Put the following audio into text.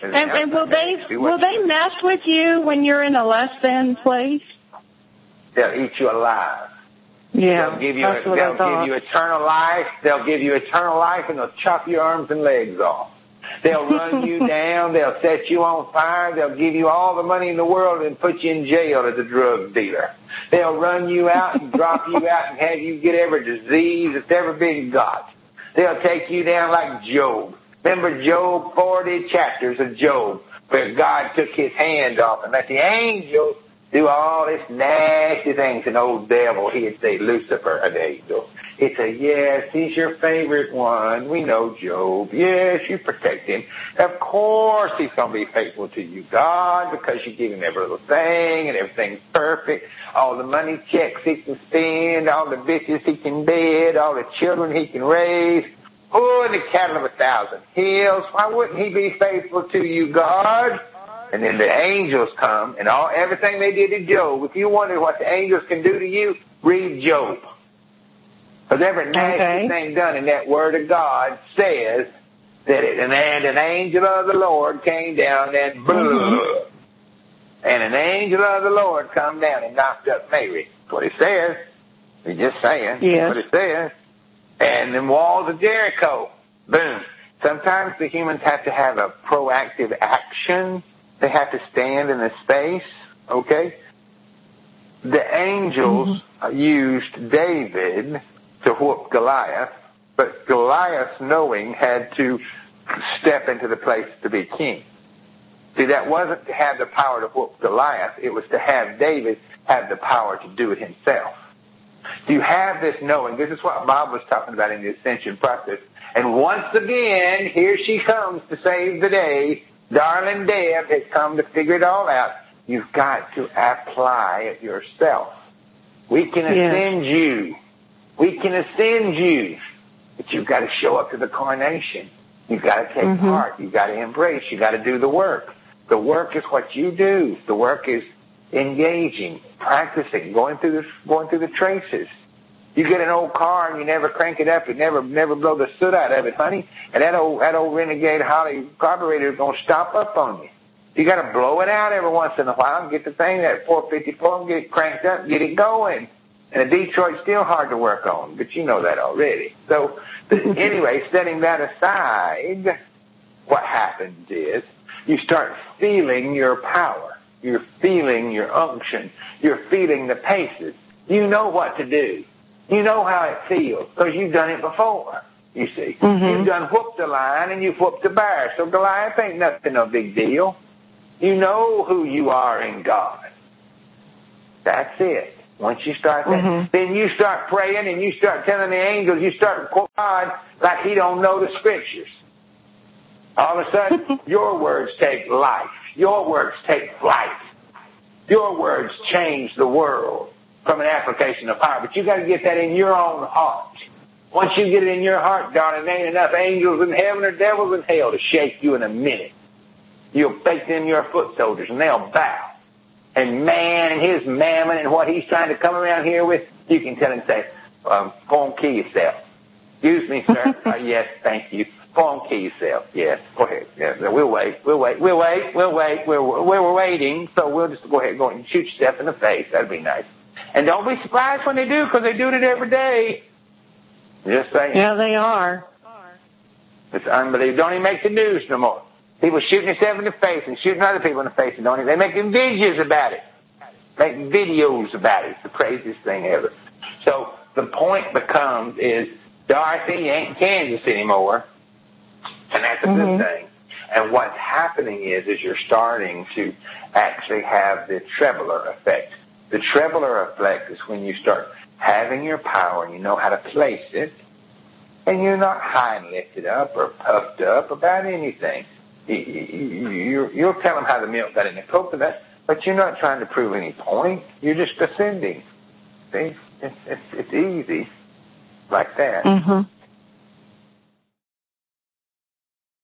And will they mess with you when you're in a less than place? They'll eat you alive. Yeah, they'll give you eternal life. They'll give you eternal life, and they'll chop your arms and legs off. They'll run you down. They'll set you on fire. They'll give you all the money in the world and put you in jail as a drug dealer. They'll run you out and drop you out and have you get every disease that's ever been got. They'll take you down like Job. Remember Job, 40 chapters of Job, where God took his hand off and let the angels do all this nasty things. An old devil, he'd say, Lucifer, an angel. He'd say, yes, he's your favorite one. We know Job. Yes, you protect him. Of course he's going to be faithful to you, God, because you give him every little thing and everything's perfect. All the money checks he can spend, all the bitches he can bed, all the children he can raise. Oh, and the cattle of 1,000 hills. Why wouldn't he be faithful to you, God? And then the angels come and everything they did to Job. If you wonder what the angels can do to you, read Job. Because every nasty thing done in that word of God says that and an angel of the Lord came down and and an angel of the Lord come down and knocked up Mary. That's what it says. He's just saying. That's what it says. And the walls of Jericho, boom. Sometimes the humans have to have a proactive action. They have to stand in a space, okay? The angels used David to whoop Goliath, but Goliath, knowing, had to step into the place to be king. See, that wasn't to have the power to whoop Goliath. It was to have David have the power to do it himself. You have this knowing. This is what Bob was talking about in the ascension process. And once again, here she comes to save the day. Darling Deb has come to figure it all out. You've got to apply it yourself. We can ascend you. We can ascend you. But you've got to show up to the coronation. You've got to take part. You've got to embrace. You've got to do the work. The work is what you do. The work is engaging, practicing, going through the traces. You get an old car and you never crank it up, you never blow the soot out of it, honey, and that old renegade Holly carburetor is gonna stop up on you. You gotta blow it out every once in a while and get the thing, that 454, and get it cranked up, get it going. And the Detroit's still hard to work on, but you know that already. So, anyway, setting that aside, what happens is you start feeling your power. You're feeling your unction. You're feeling the paces. You know what to do. You know how it feels because you've done it before, you see. You've done whooped the lion and you've whooped the bear. So Goliath ain't nothing, no big deal. You know who you are in God. That's it. Once you start that, then you start praying and you start telling the angels, you start quoting God like he don't know the scriptures. All of a sudden, your words take life. Your words take flight. Your words change the world from an application of power. But you got to get that in your own heart. Once you get it in your heart, darling, there ain't enough angels in heaven or devils in hell to shake you in a minute. You'll bake them your foot soldiers and they'll bow. And man and his mammon and what he's trying to come around here with, you can tell him, say, go and kill yourself. Excuse me, sir. Yes, thank you. Go and kill yourself. Yes, go ahead. Yes, we'll wait. We're waiting, so we'll just go ahead and shoot yourself in the face. That'd be nice. And don't be surprised when they do, because they do it every day. Just saying. Yeah, they are. It's unbelievable. Don't even make the news no more. People shooting themselves in the face and shooting other people in the face, and they making videos about it. Making videos about it. It's the craziest thing ever. So the point becomes is, Dorothy, you ain't in Kansas anymore. And that's a good thing. And what's happening is you're starting to actually have the trebler effect. The trebler effect is when you start having your power and you know how to place it, and you're not high and lifted up or puffed up about anything. You'll tell them how the milk got in the coconut, but you're not trying to prove any point. You're just ascending. See? It's easy like that.